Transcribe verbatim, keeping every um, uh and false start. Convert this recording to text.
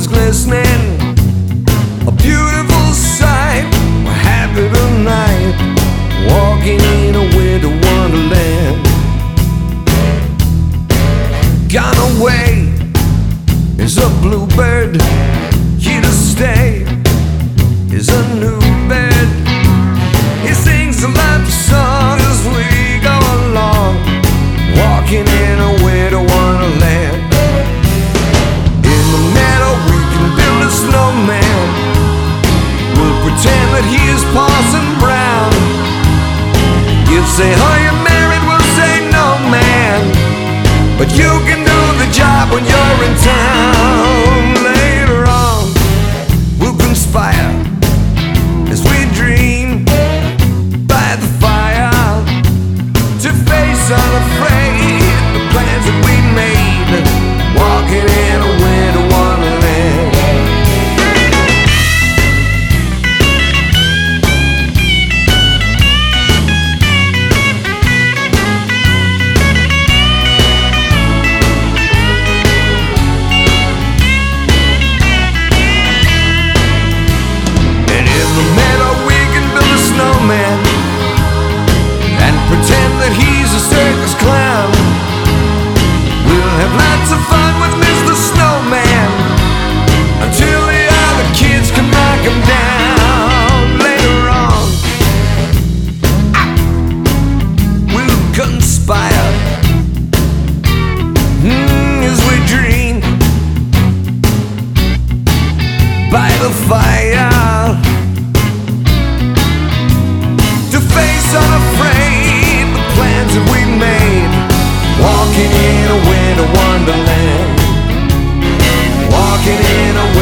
is glistening, a beautiful sight. We're happy tonight, walking in a winter wonderland. Gone away is a bluebird, here to stay is a new bed. He sings a love song as we go along, walking in a winter wonderland. In the meadow we can build a snowman, we'll pretend that he is Parson Brown. You'll say, oh, you're married, we'll say, no, man, but you can do the job when you're in town. Later on we'll conspire as we dream by the fire, to face unafraid the plans that we made, walking in a winter wonderland. And in the meadow we can build a snowman and pretend that he's a circus clown. We'll have lots of fun with Mister Snowman until the other kids can knock him down. Later on we'll conspire mm, as we dream by the fire, to face unafraid the plans that we made, walking in a winter wonderland, walking in a